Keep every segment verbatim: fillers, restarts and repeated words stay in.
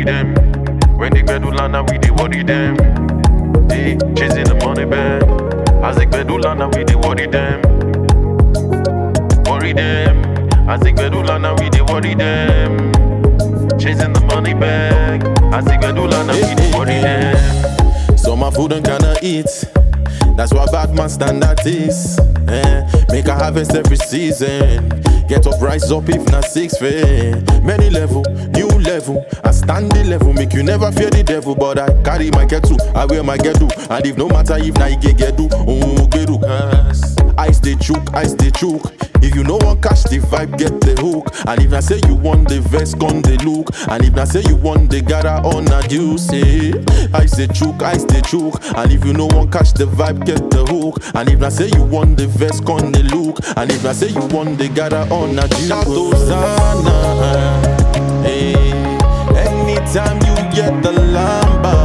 them. When they get to land, we dey worry them. They chasing the money bag. As they get to land, we dey worry them. Worry them. As they get to land, we dey worry them. Chasing the money bag. As they get to land, we dey worry them. So my food and cannot eat. That's what bad man standard is. Eh? Make a harvest every season. Get up, rise up if not six feet. Many level, new level. I stand the level, make you never fear the devil. But I carry my kettle, I wear my gedu. And if no matter if na get gedu, oh gedu. I stay chook, I stay chook. If you no one catch the vibe, get the hook. And if I say you want the vest, gun the look. And if I say you want the gather on a juice, I stay chook, I stay chook. And if you no one catch the vibe, get the hook. And if I say you want the vest, gun the look. And if I say you want the gather on a juice, shout Hosanna. Hey, anytime you get the lamba,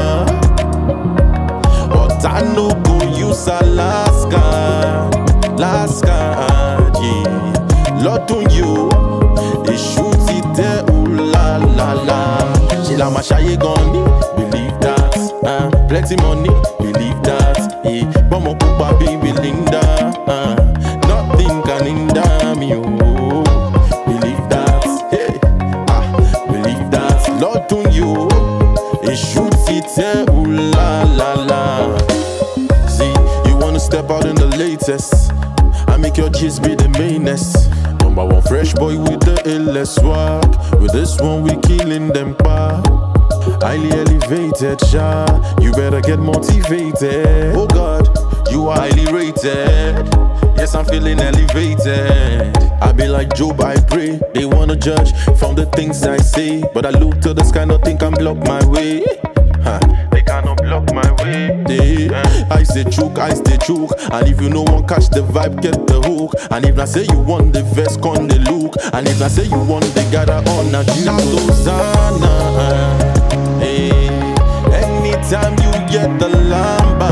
but I no go use Alaska, Alaska. Lord to you, they shoot it there, ooh la la la. She la ma shaye goni, believe that. Uh, plenty money, believe that. Eh, bomo kupa baby Linda. Uh, nothing can hinder me, oh. Believe that, hey, ah, believe that. Lord to you, they shoot it there, ooh la la la. See, you wanna step out in the latest. I make your G's be the mainest. Number one fresh boy with the illest swag. With this one we killing them pa. Highly elevated, sha. You better get motivated. Oh God, you are highly rated. Yes, I'm feeling elevated. I be like Job, I pray. They wanna judge from the things I say, but I look to the sky, nothing can block my way. Huh. They cannot block my way. Yeah. I stay chook, I stay chook. And if you no one catch the vibe, get the hook. And if I say you want the vest, con the look. And if I say you want the gather on a shout Hosanna. Hey, anytime you get the lamba,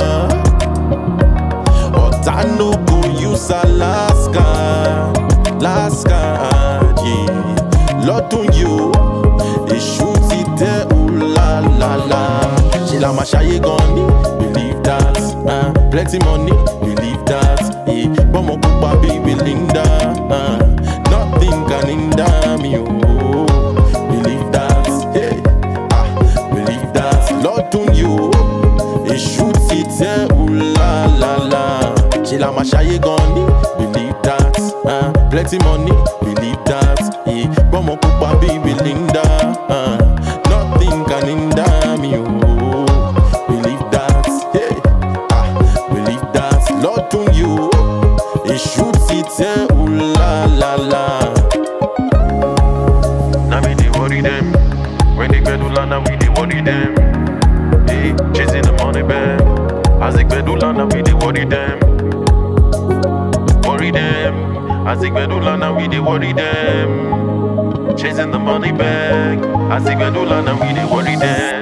but I no go use Alaska, Alaska. Yeah, Lord to you, they shoot it there, ooh la la la. She la ma shaye goni, believe that. Uh, plenty money, believe that. Eh, bomo kupa baby Linda. Uh, nothing can hinder me, oh. Believe that, hey, ah, believe that. Lord to you, they shoot it there, ooh la la la. She la ma shaye goni, believe that. Uh, plenty money, believe that. Eh, bomo kupa baby Linda. Uh, nothing can hinder me, oh. Lord to you, he shoots it, yeah, ooh la la la. Now we dey worry them. When they get to land, we dey worry them. Hey, chasing the money bag. As they get to land, we dey worry them. Worry them. As they get to land, we dey worry them. Chasing the money bag. As they get to land, we dey worry them.